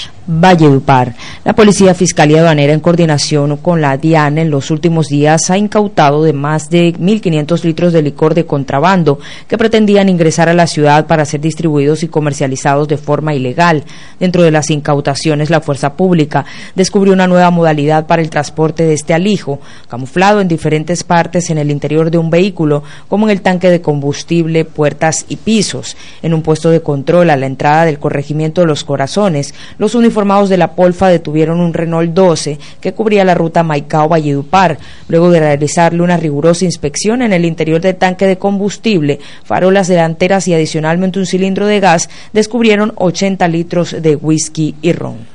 Valledupar. La Policía Fiscalía Aduanera, en coordinación con la DIAN, en los últimos días ha incautado de más de 1.500 litros de licor de contrabando que pretendían ingresar a la ciudad para ser distribuidos y comercializados de forma ilegal. Dentro de las incautaciones, la Fuerza Pública descubrió una nueva modalidad para el transporte de este alijo, camuflado en diferentes partes en el interior de un vehículo, como en el tanque de combustible, puertas y pisos. En un puesto de control a la entrada del corregimiento de Los Corazones, los uniformados de la Polfa detuvieron un Renault 12 que cubría la ruta Maicao-Valledupar. Luego de realizarle una rigurosa inspección en el interior del tanque de combustible, farolas delanteras y adicionalmente un cilindro de gas, descubrieron 80 litros de whisky y ron.